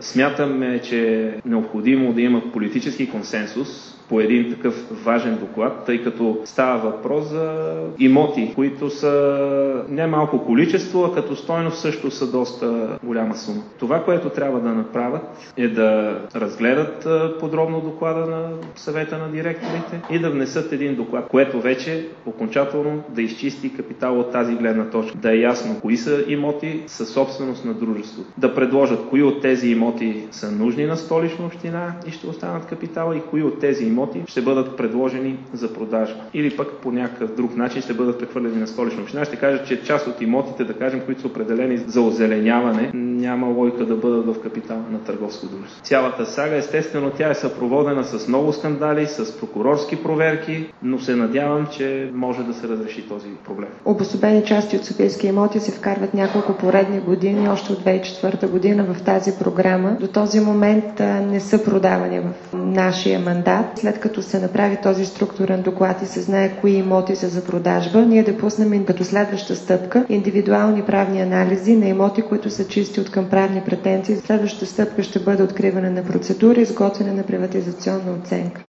Смятаме, че е необходимо да има политически консенсус по един такъв важен доклад, тъй като става въпрос за имоти, които са не малко количество, а като стойност също са доста голяма сума. Това, което трябва да направят, е да разгледат подробно доклада на съвета на директорите и да внесат един доклад, което вече окончателно да изчисти капитал от тази гледна точка. Да е ясно кои са имоти със собственост на дружеството. Да предложат кои от тези имоти са нужни на Столична община и ще останат капитала и кои от тези имоти ще бъдат предложени за продажба. Или пък по някакъв друг начин ще бъдат прехвърлени на Столична община. Ще кажа, че част от имотите, да кажем, които са определени за озеленяване, няма логика да бъдат в капитала на търговско дружество. Цялата сага, естествено, тя е съпроводена с много скандали, с прокурорски проверки, но се надявам, че може да се разреши този проблем. Обособени части от софийски имоти се вкарват няколко поредни години, още от 2004 година в тази програма. До този момент не са продавани в нашия мандат. След като се направи този структурен доклад и се знае кои имоти са за продажба, ние да пуснем като следваща стъпка индивидуални правни анализи на имоти, които са чисти от към правни претенции. Следващата стъпка ще бъде откриване на процедура и изготвяне на приватизационна оценка.